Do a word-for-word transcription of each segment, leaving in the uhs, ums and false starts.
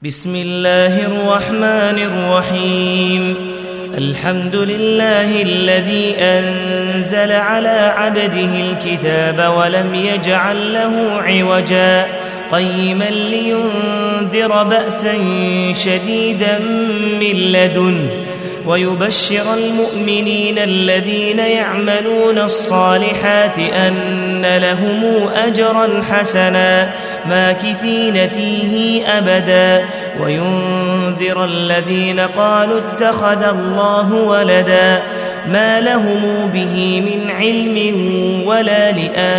بسم الله الرحمن الرحيم. الحمد لله الذي أنزل على عبده الكتاب ولم يجعل له عوجا قيما لينذر بأسا شديدا من لدنه ويبشر المؤمنين الذين يعملون الصالحات أن لهم أجرا حسنا ماكثين فيه أبدا وينذر الذين قالوا اتخذ الله ولدا ما لهم به من علم ولا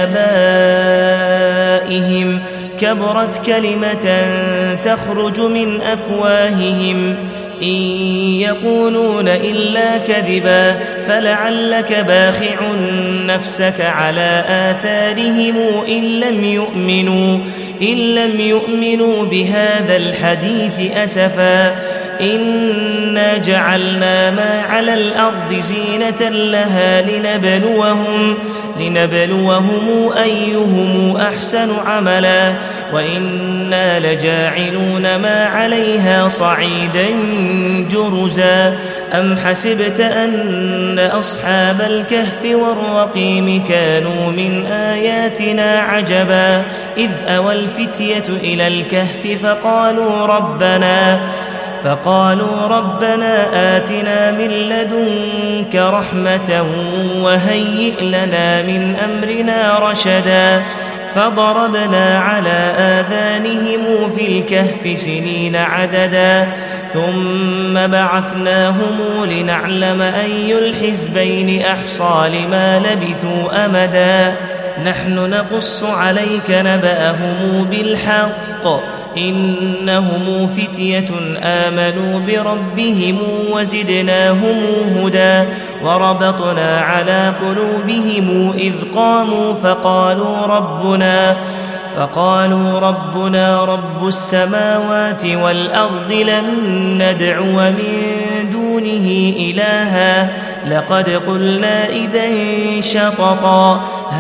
لآبائهم كبرت كلمة تخرج من أفواههم إن يقولون إلا كذبا فلعلك باخع نفسك على آثارهم إن لم يؤمنوا, إن لم يؤمنوا بهذا الحديث أسفا إنا جعلنا ما على الأرض زينة لها لنبلوهم, لنبلوهم أيهم أحسن عملا وإنا لجاعلون ما عليها صعيدا جرزا أم حسبت أن أصحاب الكهف والرقيم كانوا من آياتنا عجبا إذ أوى الفتية إلى الكهف فقالوا ربنا فقالوا ربنا آتنا من لدنك رحمة وهيئ لنا من أمرنا رشدا فضربنا على آذانهم في الكهف سنين عددا ثم بعثناهم لنعلم أي الحزبين أحصى لما لبثوا أمدا نحن نقص عليك نبأهم بالحق إنهم فتية آمنوا بربهم وزدناهم هدى وربطنا على قلوبهم إذ قاموا فقالوا ربنا فقالوا ربنا رب السماوات والأرض لن ندعو من دونه إلها لقد قلنا إذن شططا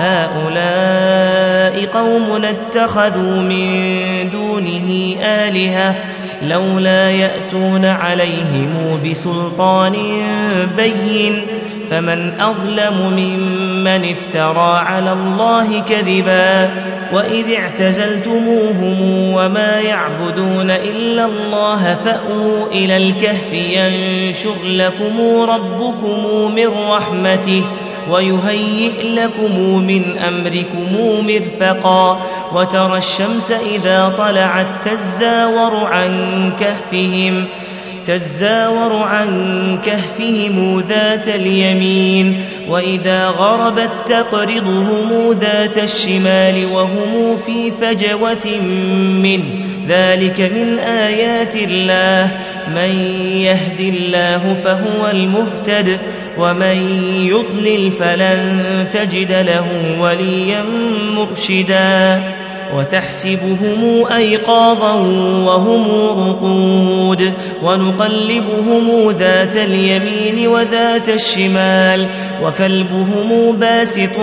هؤلاء قوم اتخذوا من دونه آلهة لولا يأتون عليهم بسلطان بين فمن أظلم ممن افترى على الله كذبا وإذ اعتزلتموهم وما يعبدون إلا الله فأووا إلى الكهف ينشر لكم ربكم من رحمته ويهيئ لكم من أمركم مرفقا وترى الشمس إذا طلعت تزاور عن كهفهم تزاور عن كهفهم ذات اليمين وإذا غربت تقرضهم ذات الشمال وهم في فجوة منه ذلك من آيات الله من يهد الله فهو المهتد ومن يضلل فلن تجد له وليا مرشدا وتحسبهم أيقاظا وهم رقود ونقلبهم ذات اليمين وذات الشمال وكلبهم باسط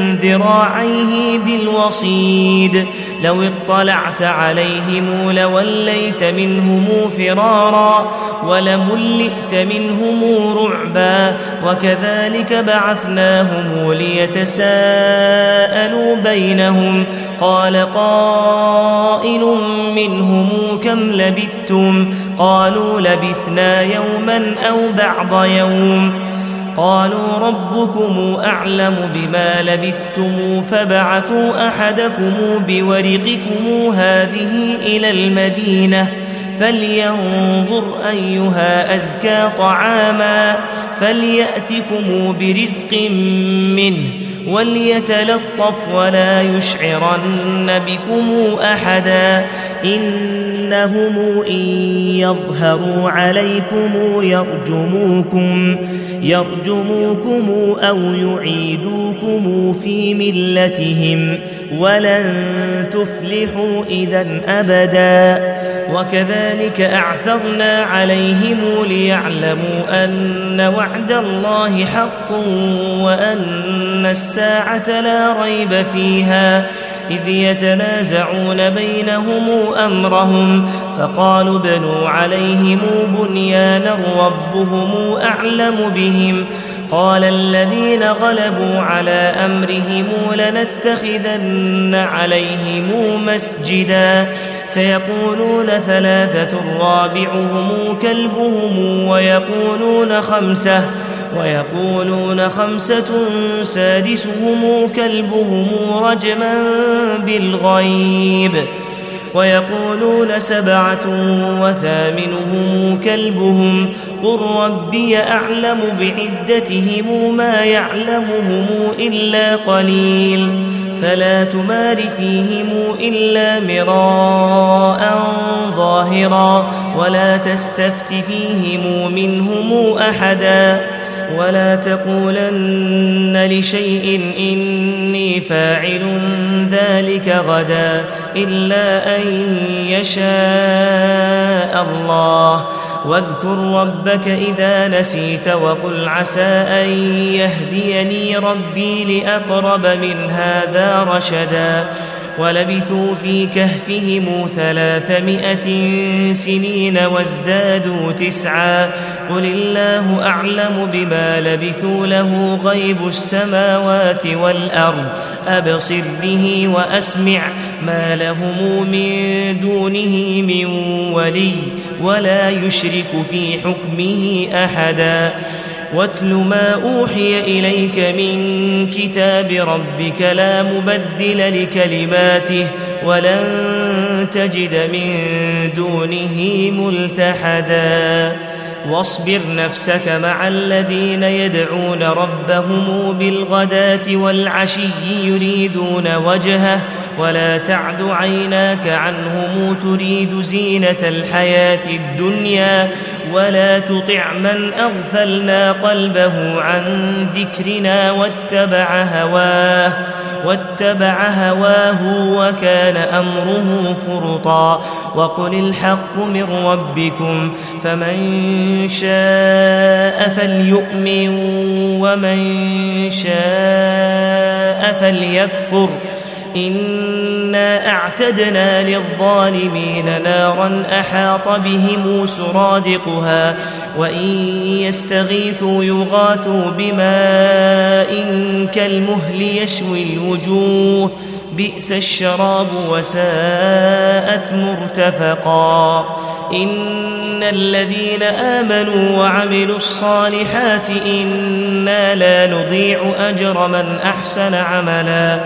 ذراعيه بالوصيد لو اطلعت عليهم لوليت منهم فرارا ولملئت منهم رعبا وكذلك بعثناهم ليتساءلوا بينهم قال قائل منهم كم لبثتم قالوا لبثنا يوما أو بعض يوم قالوا ربكم أعلم بما لبثتم فبعثوا أحدكم بورقكم هذه إلى المدينة فلينظر أيها أزكى طعاما فليأتكم برزق منه وليتلطف ولا يشعرن بكم أحدا إنهم إن يظهروا عليكم يرجموكم يرجموكم أو يعيدوكم في ملتهم ولن تفلحوا إذا أبدا وكذلك أعثرنا عليهم ليعلموا أن وعد الله حق وأن الساعة لا ريب فيها إذ يتنازعون بينهم أمرهم فقالوا ابنوا عليهم بنيانا ربهم أعلم بهم قال الذين غلبوا على أمرهم لنتخذن عليهم مسجدا سيقولون ثلاثة رابعهم كلبهم ويقولون خمسة ويقولون خمسة سادسهم كلبهم رجما بالغيب ويقولون سبعة وثامنهم كلبهم قل ربي أعلم بعدتهم ما يعلمهم إلا قليل فلا تمار فيهم إلا مراء ظاهرا ولا تستفت فيهم منهم أحدا ولا تقولن لشيء إني فاعل ذلك غدا إلا أن يشاء الله واذكر ربك إذا نسيت وقل عسى أن يهديني ربي لأقرب من هذا رشدا ولبثوا في كهفهم ثلاثمائة سنين وازدادوا تسعا قل الله أعلم بما لبثوا له غيب السماوات والأرض أبصر به وأسمع ما لهم من دونه من ولي ولا يشرك في حكمه أحدا واتل ما أوحي إليك من كتاب ربك لا مبدل لكلماته ولن تجد من دونه ملتحدا واصبر نفسك مع الذين يدعون ربهم بالغداة والعشي يريدون وجهه ولا تعد عيناك عنهم تريد زينة الحياة الدنيا ولا تطع من أغفلنا قلبه عن ذكرنا واتبع هواه واتبع هواه وكان أمره فرطا وقل الحق من ربكم فمن شاء فليؤمن ومن شاء فليكفر إنا أعتدنا للظالمين نارا أحاط بهم سرادقها وإن يستغيثوا يغاثوا بماء كالمهل يشوي الوجوه بئس الشراب وساءت مرتفقا إن الذين آمنوا وعملوا الصالحات إنا لا نضيع أجر من أحسن عملا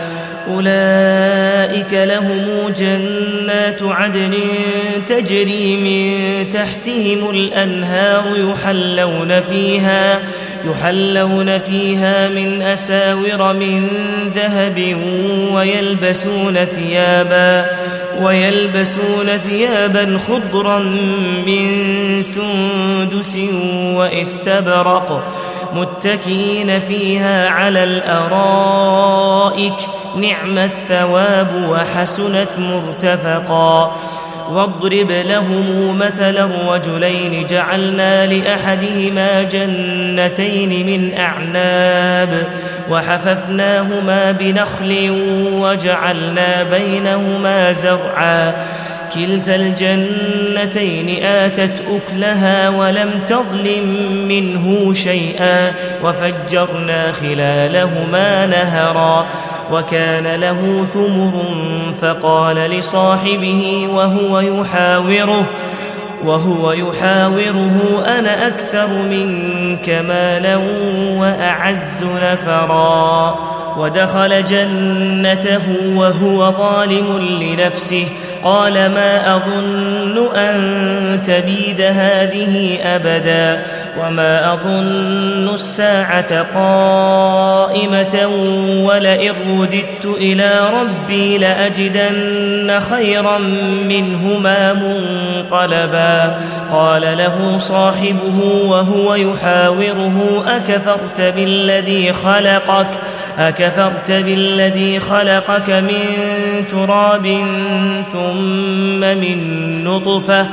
أولئك لهم جنات عدن تجري من تحتهم الأنهار يحلون فيها يحلون فيها من أساور من ذهب ويلبسون ثيابا ويلبسون ثيابا خضرا من سندس واستبرق متكئين فيها على الأرائك نعم الثواب وحسنت مرتفقا واضرب لهم مثلا رجلين جعلنا لأحدهما جنتين من أعناب وحففناهما بنخل وجعلنا بينهما زرعا كلتا الجنتين آتت أكلها ولم تظلم منه شيئا وفجرنا خلالهما نهرا وكان له ثمر فقال لصاحبه وهو يحاوره وهو يحاوره أنا أكثر منك مالا وأعز نفرا ودخل جنته وهو ظالم لنفسه قال ما أظن أن تبيد هذه أبدا وما أظن الساعة قائمة ولئن رددت إلى ربي لأجدن خيرا منهما منقلبا قال له صاحبه وهو يحاوره أكفرت بالذي خلقك أكفرت بالذي خلقك من تراب ثم من نطفة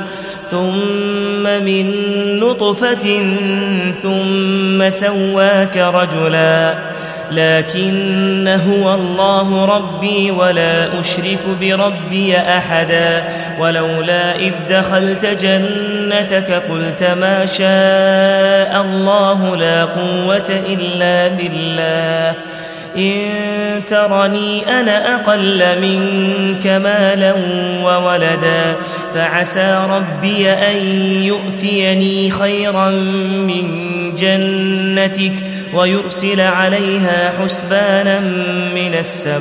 ثم من نطفة ثم سواك رجلا لكن هو الله ربي ولا أشرك بربي أحدا ولولا إذ دخلت جنتك قلت ما شاء الله لا قوة إلا بالله إن ترني أنا أقل منك مالا وولدا فعسى ربي أن يؤتيني خيرا من جنتك ويرسل عليها حسبانا من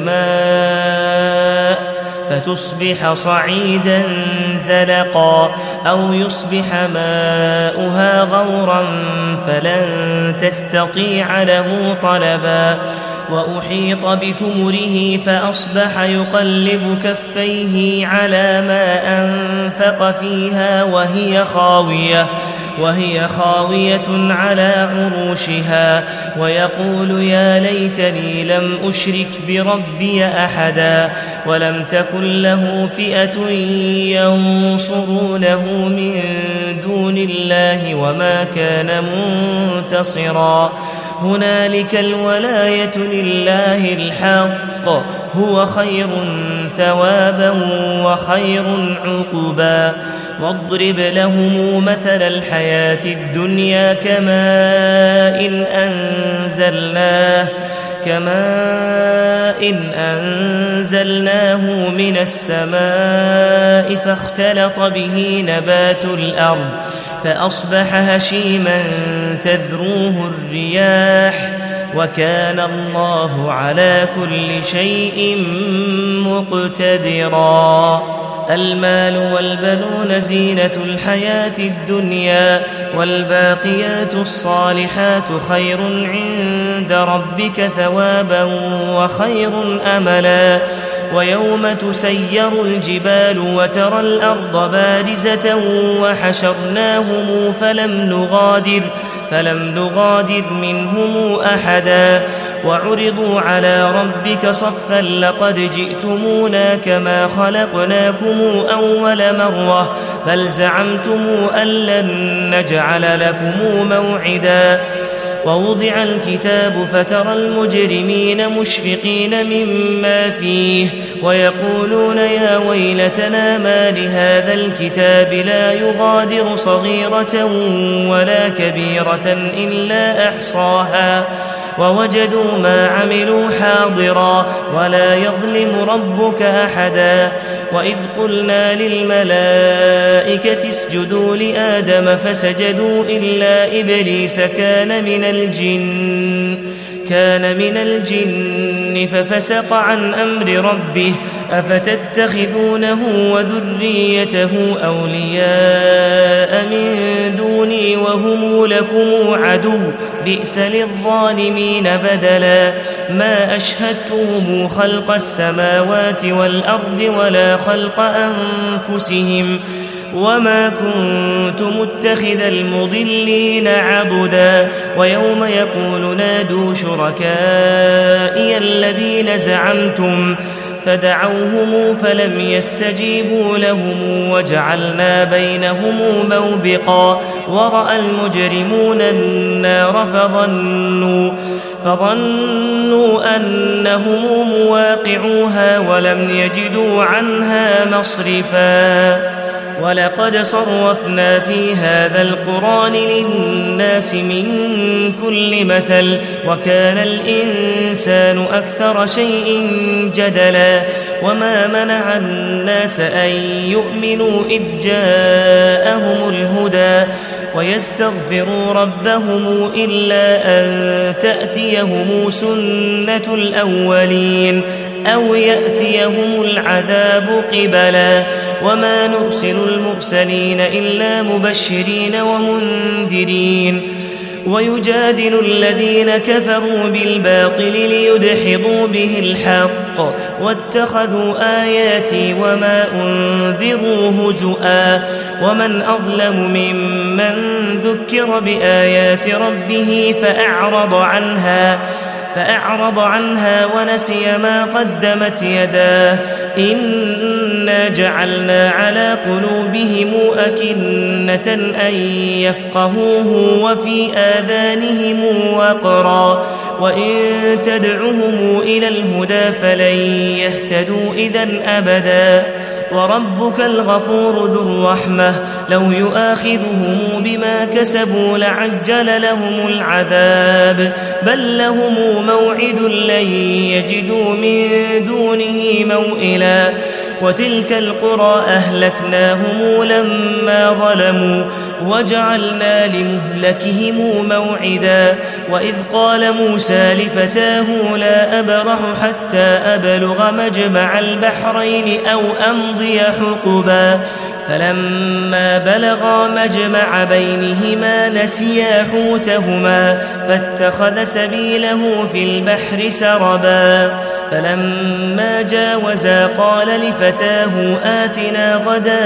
السماء فتصبح صعيدا زلقا أو يصبح ماؤها غورا فلن تستطيع له طلبا وأحيط بثمره فأصبح يقلب كفيه على ما أنفق فيها وهي خاوية وهي خاوية على عروشها ويقول يا ليتني لم أشرك بربي أحدا ولم تكن له فئة ينصرونه من دون الله وما كان منتصرا هنالك الولاية لله الحق هو خير ثوابا وخير عقبا واضرب لهم مثل الحياة الدنيا كماء إن أنزلناه كماء إن أنزلناه من السماء فاختلط به نبات الأرض فأصبح هشيما تذروه الرياح وكان الله على كل شيء مقتدرا المال والبنون زينة الحياة الدنيا والباقيات الصالحات خير عند ربك ثوابا وخير أملا ويوم تسير الجبال وترى الأرض بارزة وحشرناهم فلم نغادر فلم نغادر منهم أحدا وعرضوا على ربك صفا لقد جئتمونا كما خلقناكم أول مرة بل زعمتم أن لن نجعل لكم موعدا ووضع الكتاب فترى المجرمين مشفقين مما فيه ويقولون يا ويلتنا ما لهذا الكتاب لا يغادر صغيرة ولا كبيرة إلا أحصاها ووجدوا ما عملوا حاضرا ولا يظلم ربك أحدا وإذ قلنا للملائكة اسجدوا لآدم فسجدوا إلا إبليس كان من الجن كان من الجن ففسق عن أمر ربه أفتتخذونه وذريته أولياء من دوني وهم لكم عدو بئس للظالمين بدلا ما أشهدتهم خلق السماوات والأرض ولا خلق أنفسهم وما كنت متخذ المضلين عضدا ويوم يقول نادوا شركائي الذين زعمتم فدعوهم فلم يستجيبوا لهم وجعلنا بينهم موبقا ورأى المجرمون النار فظنوا فظنوا أنهم مواقعوها ولم يجدوا عنها مصرفا ولقد صرفنا في هذا القرآن للناس من كل مثل وكان الإنسان أكثر شيء جدلا وما منع الناس أن يؤمنوا إذ جاءهم الهدى ويستغفروا ربهم إلا أن تأتيهم سنة الأولين أو يأتيهم العذاب قبلا وما نرسل المرسلين إلا مبشرين ومنذرين ويجادل الذين كفروا بالباطل ليدحضوا به الحق واتخذوا آياتي وما أنذروا هزؤا ومن أظلم ممن ذكر بآيات ربه فأعرض عنها فأعرض عنها ونسي ما قدمت يداه إنا جعلنا على قلوبهم أكنة أن يفقهوه وفي آذانهم وقرا وإن تدعهم إلى الهدى فلن يهتدوا إذن أبدا وربك الغفور ذو الرحمة لو يؤاخذهم بما كسبوا لعجل لهم العذاب بل لهم موعد لن يجدوا من دونه موئلا وتلك القرى أهلكناهم لما ظلموا وجعلنا لمهلكهم موعدا وإذ قال موسى لفتاه لا أبرح حتى أبلغ مجمع البحرين أو أمضي حقبا فلما بلغا مجمع بينهما نسيا حوتهما فاتخذ سبيله في البحر سربا فلما جاوزا قال لفتاه آتنا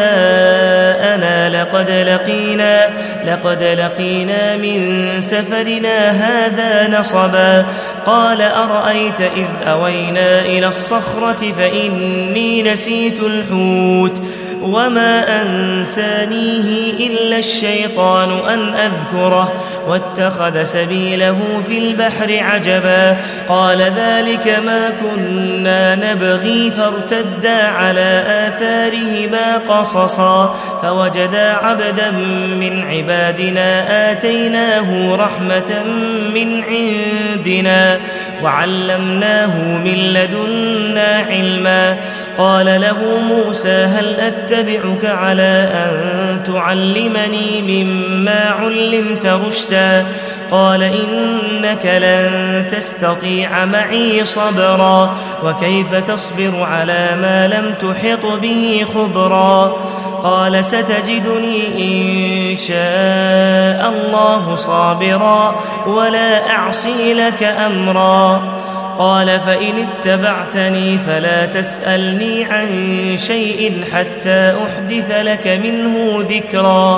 غداءنا لقد لقينا لقد لقينا من سفرنا هذا نصبا قال أرأيت إذ أوينا إلى الصخرة فإني نسيت الحوت وما أنسانيه إلا الشيطان أن أذكره واتخذ سبيله في البحر عجبا قال ذلك ما كنا نبغي فارتدا على آثارهما قصصا فوجدا عبدا من عبادنا آتيناه رحمة من عندنا وعلمناه من لدنا علما قال له موسى هل أتبعك على أن تعلمني مما علمت رشدا قال إنك لن تستطيع معي صبرا وكيف تصبر على ما لم تحط به خبرا قال ستجدني إن شاء الله صابرا ولا أعصي لك أمرا قال فإن اتبعتني فلا تسألني عن شيء حتى أحدث لك منه ذكرا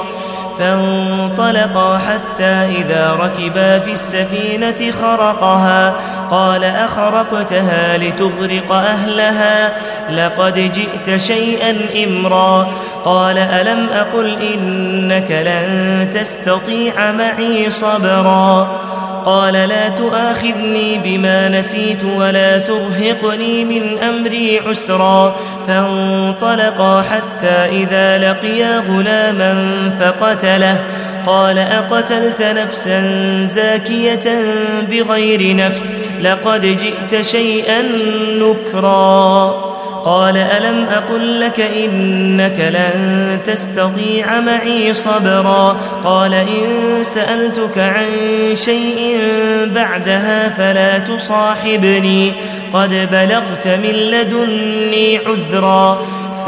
فانطلقا حتى إذا ركبا في السفينة خرقها قال أخرقتها لتغرق أهلها لقد جئت شيئا إمرا قال ألم أقل إنك لن تستطيع معي صبرا قال لا تؤاخذني بما نسيت ولا ترهقني من أمري عسرا فانطلقا حتى إذا لقيا غلاما فقتله قال أقتلت نفسا زاكية بغير نفس لقد جئت شيئا نكرا قال ألم أقل لك إنك لن تستطيع معي صبرا قال إن سألتك عن شيء بعدها فلا تصاحبني قد بلغت من لدني عذرا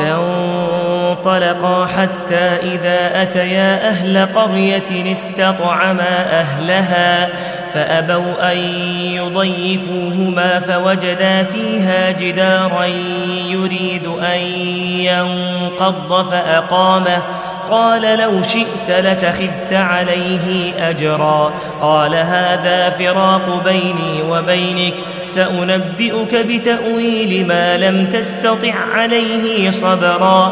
فانطلقا حتى إذا أتيا أهل قرية استطعما أهلها فأبوا أن يضيفوهما فوجدا فيها جدارا يريد أن ينقض فأقامه قال لو شئت لتخذت عليه أجرا قال هذا فراق بيني وبينك سأنبئك بتأويل ما لم تستطع عليه صبرا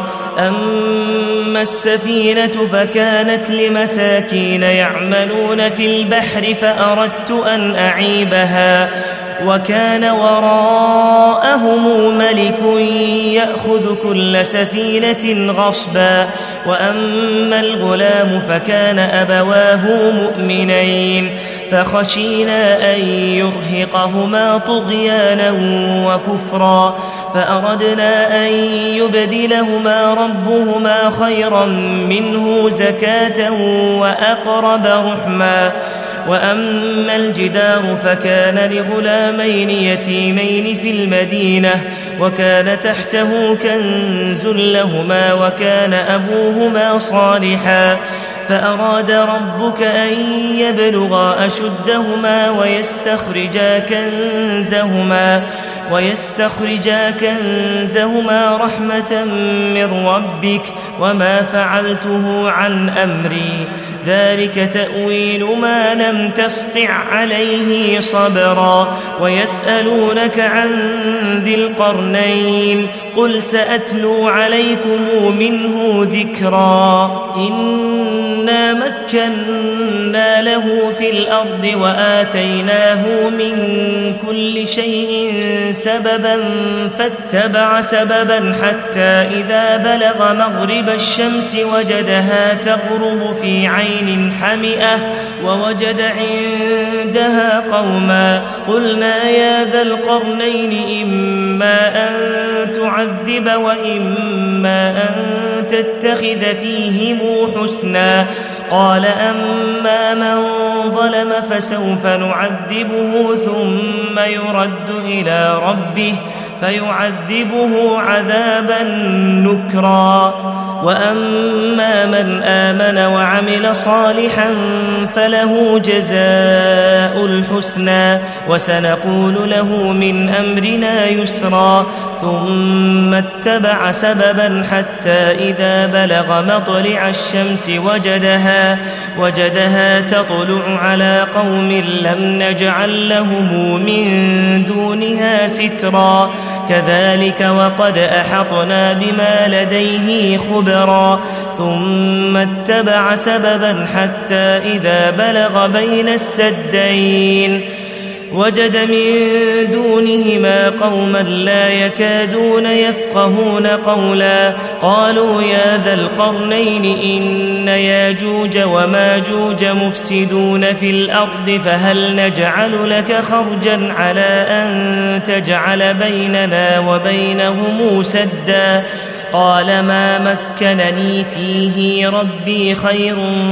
أما السفينة فكانت لمساكين يعملون في البحر فأردت أن أعيبها وكان وراءهم ملك يأخذ كل سفينة غصبا وأما الغلام فكان أبواه مؤمنين فخشينا أن يرهقهما طغيانا وكفرا فأردنا أن يبدلهما ربهما خيرا منه زكاة وأقرب رحما وأما الجدار فكان لغلامين يتيمين في المدينة وكان تحته كنز لهما وكان أبوهما صالحا فأراد ربك أن يبلغا أشدهما ويستخرجا كنزهما ويستخرجا كنزهما رحمة من ربك وما فعلته عن أمري ذلك تأويل ما لم تسطع عليه صبرا ويسألونك عن ذي القرنين قل سأتلو عليكم منه ذكرا إنا مكنا مكنا له في الأرض وآتيناه من كل شيء سببا فاتبع سببا حتى إذا بلغ مغرب الشمس وجدها تغرب في عين حمئة ووجد عندها قوما قلنا يا ذا القرنين إما أن تعذب وإما أن تتخذ فيهم حسنا قال أما من ظلم فسوف نعذبه ثم يرد إلى ربه فيعذبه عذابا نكرا وأما من آمن وعمل صالحا فله جزاء الحسنى وسنقول له من أمرنا يسرا ثم اتبع سببا حتى إذا بلغ مطلع الشمس وجدها, وجدها تطلع على قوم لم نجعل لهم من دونها سترا كذلك وقد أحطنا بما لديه خبرا ثم اتبع سببا حتى إذا بلغ بين السدين وجد من دونهما قوما لا يكادون يفقهون قولا قالوا يا ذا القرنين إن ياجوج وماجوج مفسدون في الأرض فهل نجعل لك خرجا على أن تجعل بيننا وبينهم سدا قال ما مكنني فيه ربي خير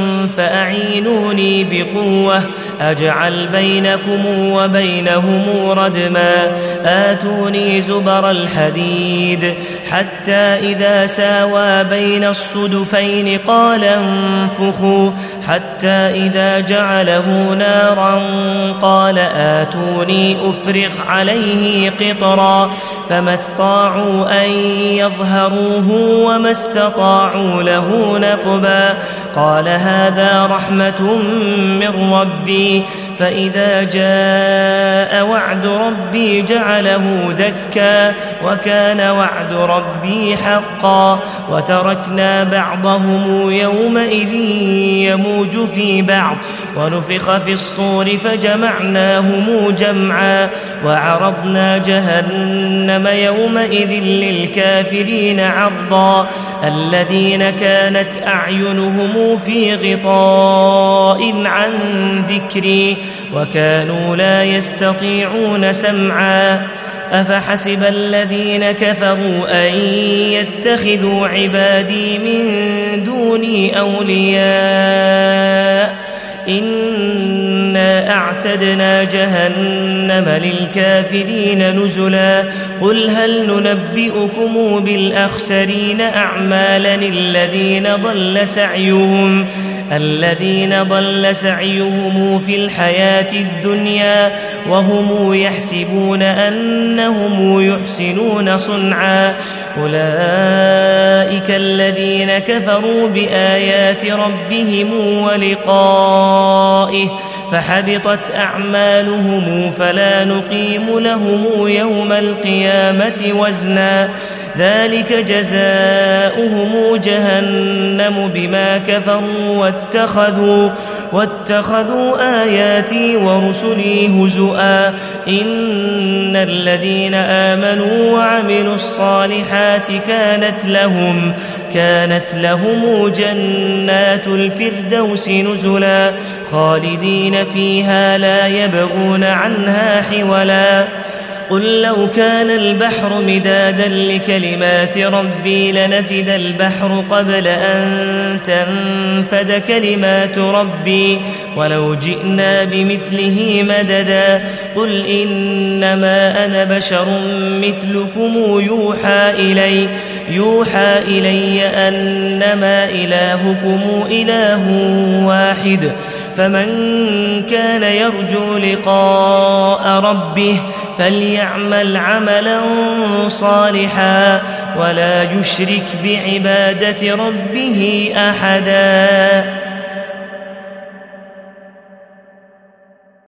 فأعينوني بقوة أجعل بينكم وبينهم ردما آتوني زبر الحديد حتى إذا ساوى بين الصدفين قال انفخوا حتى إذا جعله نارا قال آتوني أفرغ عليه قطرا فما استطاعوا أن يظهروه وما استطاعوا له نقبا قال هذا رحمة من ربي فإذا جاء وعد ربي جعله دكا وكان وعد ربي حقا وتركنا بعضهم يومئذ يموج في بعض ونفخ في الصور فجمعناهم جمعا وعرضنا جهنم يومئذ للكافرين عرضا الذين كانت أعينهم في غطاء عن ذكري وكانوا لا يستطيعون سمعا أفحسب الذين كفروا أن يتخذوا عبادي من دوني أولياء إنا أعتدنا جهنم للكافرين نزلا قل هل ننبئكم بالأخسرين أعمالا الذين ضل سعيهم الذين ضل سعيهم في الحياة الدنيا وهم يحسبون أنهم يحسنون صنعا أولئك الذين كفروا بآيات ربهم ولقائه فحبطت أعمالهم فلا نقيم لهم يوم القيامة وزنا ذلك جزاؤهم جهنم بما كفروا واتخذوا, واتخذوا آياتي ورسلي هزؤا إن الذين آمنوا وعملوا الصالحات كانت لهم كانت لهم جنات الفردوس نزلا خالدين فيها لا يبغون عنها حولا قل لو كان البحر مدادا لكلمات ربي لنفد البحر قبل أن تنفد كلمات ربي ولو جئنا بمثله مددا قل إنما أنا بشر مثلكم يوحى إلي يوحى إلي أنما إلهكم إله واحد فمن كان يرجو لقاء ربه فليعمل عملا صالحا ولا يشرك بعبادة ربه أحدا.